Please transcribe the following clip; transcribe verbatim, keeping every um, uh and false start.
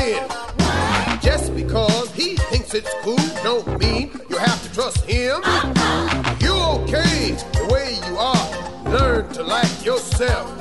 friend. Just because he thinks it's cool don't mean you have to trust him. You're okay the way you are. Learn to like yourself.